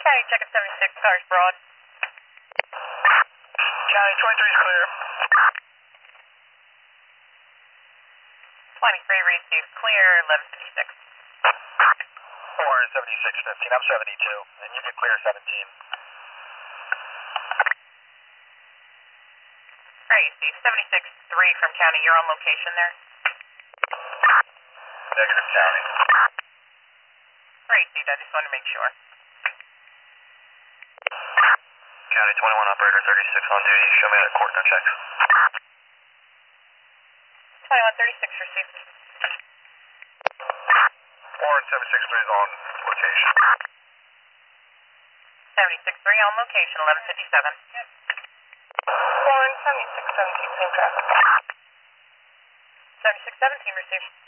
County, check at 76, cars broad. County 23 is clear. 23 received clear, 1156. 47615, I'm 72, and you get clear 17. Crazy, 76-3 from County, you're on location there? Negative, County. Crazy, I just wanted to make sure. County 21, operator 36 on duty, show me that court, no checks. 2136 received. 476 is on location. 76-3 on location, 1157. 7617, same traffic. 7617 received.